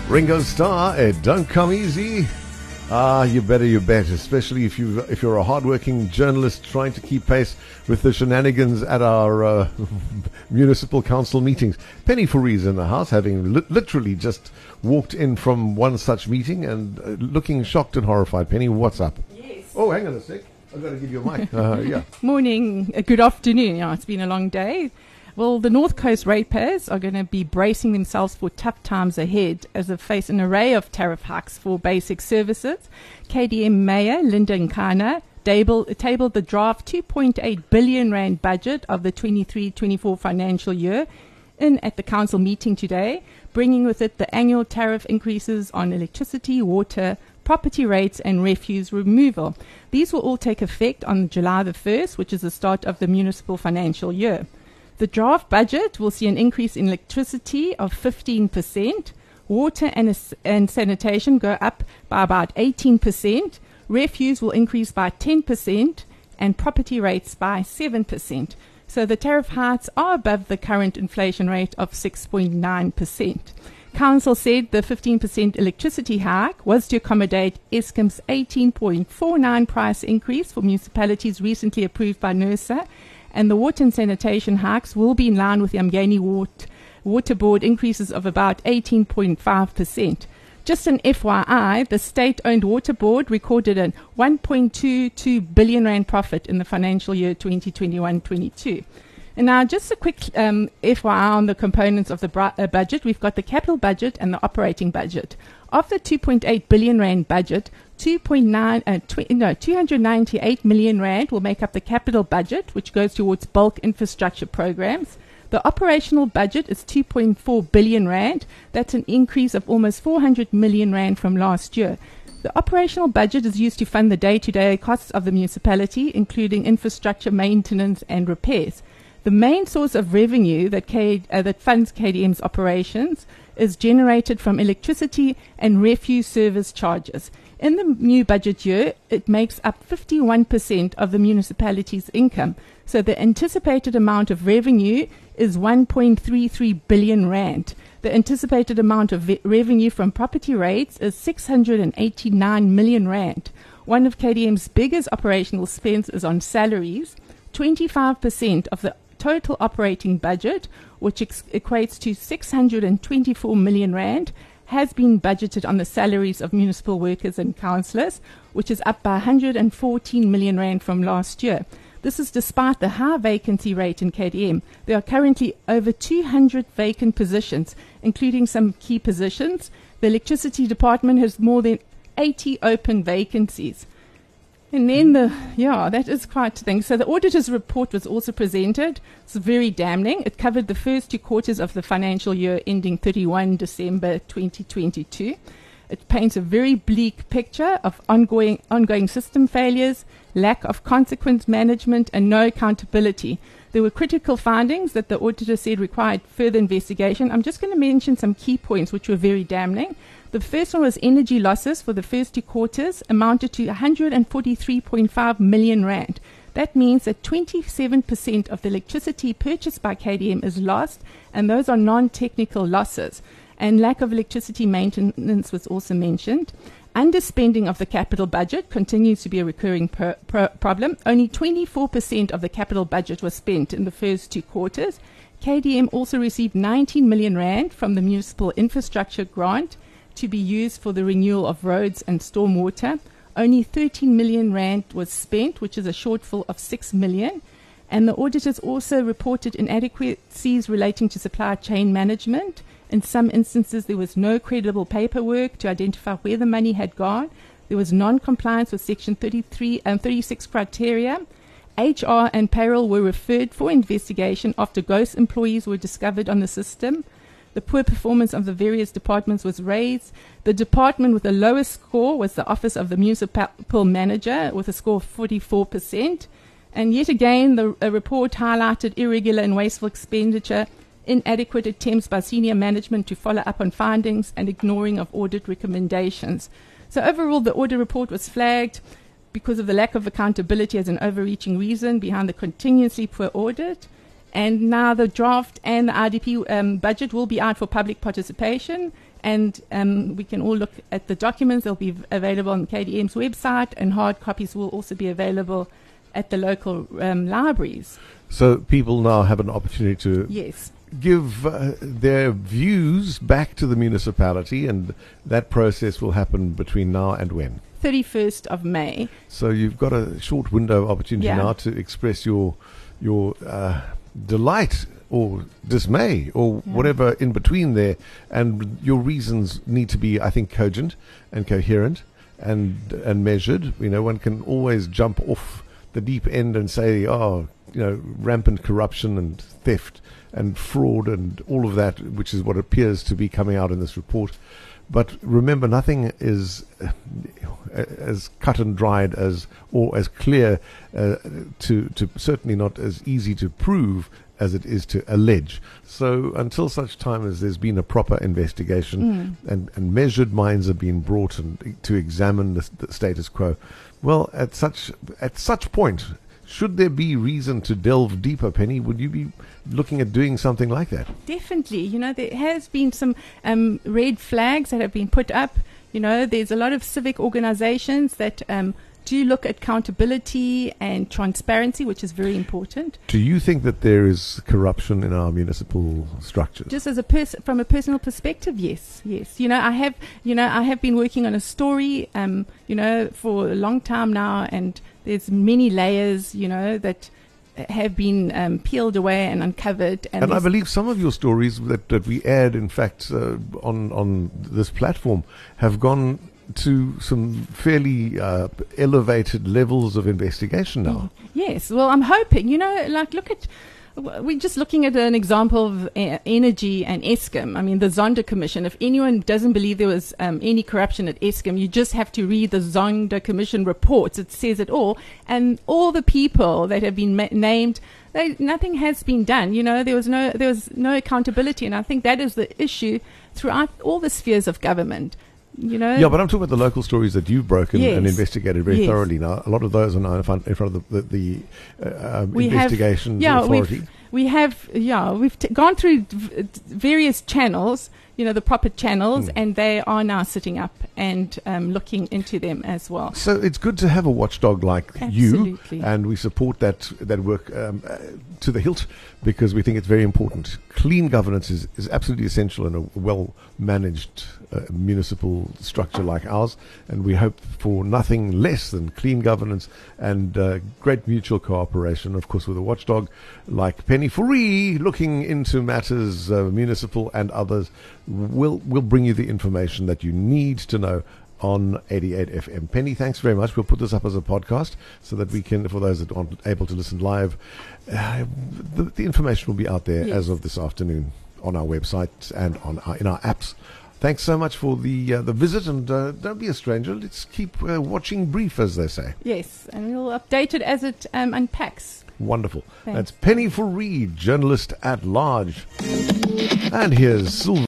Ringo Starr, it don't come easy. You bet, especially if you're a hardworking journalist trying to keep pace with the shenanigans at our municipal council meetings. Penny Fourie in the house, having literally just walked in from one such meeting and looking shocked and horrified. Penny, what's up? Yes. Oh, hang on a sec. I've got to give you a mic. Yeah. Morning, good afternoon. Yeah, it's been a long day. Well, the North Coast ratepayers are going to be bracing themselves for tough times ahead as they face an array of tariff hikes for basic services. KDM Mayor Linda Nkana tabled the draft 2.8 billion rand budget of the 23-24 financial year at the council meeting today, bringing with it the annual tariff increases on electricity, water, property rates and refuse removal. These will all take effect on July the 1st, which is the start of the municipal financial year. The draft budget will see an increase in electricity of 15%, water and sanitation go up by about 18%, refuse will increase by 10%, and property rates by 7%. So the tariff hikes are above the current inflation rate of 6.9%. Council said the 15% electricity hike was to accommodate Eskom's 18.49 price increase for municipalities recently approved by NERSA, and the water and sanitation hikes will be in line with the Umgeni Water Board increases of about 18.5%. Just an FYI, the state-owned water board recorded a 1.22 billion rand profit in the financial year 2021-22. And now just a quick FYI on the components of the budget. We've got the capital budget and the operating budget. Of the 2.8 billion rand budget, 298 million rand will make up the capital budget, which goes towards bulk infrastructure programs. The operational budget is 2.4 billion rand. That's an increase of almost 400 million rand from last year. The operational budget is used to fund the day-to-day costs of the municipality, including infrastructure maintenance and repairs. The main source of revenue that funds KDM's operations is generated from electricity and refuse service charges. In the new budget year, it makes up 51% of the municipality's income. So the anticipated amount of revenue is 1.33 billion rand. The anticipated amount of revenue from property rates is 689 million rand. One of KDM's biggest operational spends is on salaries. 25% of the total operating budget, which equates to 624 million rand, has been budgeted on the salaries of municipal workers and councillors, which is up by 114 million rand from last year. This is despite the high vacancy rate in KDM. There are currently over 200 vacant positions, including some key positions. The electricity department has more than 80 open vacancies. And then that is quite a thing. So the auditor's report was also presented. It's very damning. It covered the first 2 quarters of the financial year ending 31 December 2022. It paints a very bleak picture of ongoing system failures, lack of consequence management, and no accountability. There were critical findings that the auditor said required further investigation. I'm just going to mention some key points which were very damning. The first one was energy losses for the first 2 quarters amounted to 143.5 million rand. That means that 27% of the electricity purchased by KDM is lost, and those are non-technical losses. And lack of electricity maintenance was also mentioned. Underspending of the capital budget continues to be a recurring problem. Only 24% of the capital budget was spent in the first 2 quarters. KDM also received 19 million rand from the municipal infrastructure grant to be used for the renewal of roads and stormwater. Only 13 million rand was spent, which is a shortfall of 6 million. And the auditors also reported inadequacies relating to supply chain management. In some instances, there was no credible paperwork to identify where the money had gone. There was non-compliance with Section 33 and 36 criteria. HR and payroll were referred for investigation after ghost employees were discovered on the system. The poor performance of the various departments was raised. The department with the lowest score was the Office of the Municipal Manager with a score of 44%. And yet again, the report highlighted irregular and wasteful expenditure, inadequate attempts by senior management to follow up on findings, and ignoring of audit recommendations. So overall, the audit report was flagged because of the lack of accountability as an overreaching reason behind the continuously poor audit. And now the draft and the RDP budget will be out for public participation. And we can all look at the documents. They'll be available on KDM's website, and hard copies will also be available at the local libraries. So people now have an opportunity to Yes. give their views back to the municipality, and that process will happen between now and when? 31st of May. So you've got a short window of opportunity Yeah. now to express your delight or dismay or whatever in between there, and your reasons need to be, I think, cogent and coherent and measured. You know, one can always jump off the deep end and say, oh, you know, rampant corruption and theft and fraud and all of that, which is what appears to be coming out in this report. But remember, nothing is as cut and dried as, or as clear to certainly not as easy to prove as it is to allege. So until such time as there's been a proper investigation and measured minds have been brought and to examine the status quo, well, at such point, should there be reason to delve deeper, Penny, would you be looking at doing something like that? Definitely. You know, there has been some red flags that have been put up. You know, there's a lot of civic organizations that do look at accountability and transparency, which is very important. Do you think that there is corruption in our municipal structures? Just as from a personal perspective, yes. You know, I have been working on a story, for a long time now, and there's many layers, that have been peeled away and uncovered. And I believe some of your stories that we aired, in fact, on this platform, have gone to some fairly elevated levels of investigation now. Yes, well, I'm hoping, we're just looking at an example of energy and Eskom. I mean, the Zonda Commission. If anyone doesn't believe there was any corruption at Eskom, you just have to read the Zonda Commission reports. It says it all. And all the people that have been named, nothing has been done. You know, there was no accountability. And I think that is the issue throughout all the spheres of government. You know? Yeah, but I'm talking about the local stories that you've broken Yes. and investigated very Yes. thoroughly. Now, a lot of those are now in front of the investigation authority. We've gone through various channels, the proper channels, and they are now sitting up and looking into them as well. So it's good to have a watchdog like you, Absolutely. and we support that work to the hilt, because we think it's very important. Clean governance is absolutely essential in a well-managed municipal structure like ours, and we hope for nothing less than clean governance and great mutual cooperation, of course, with a watchdog like Penny Fourie, looking into matters municipal and others. We'll bring you the information that you need to know on 88 FM. Penny, thanks very much. We'll put this up as a podcast so that we can, for those that aren't able to listen live, the information will be out there as of this afternoon on our website and in our apps. Thanks so much for the visit, and don't be a stranger. Let's keep watching brief, as they say. Yes, and we'll update it as it unpacks. Wonderful. Thanks. That's Penny Fourie, journalist at large. And here's Sylvia.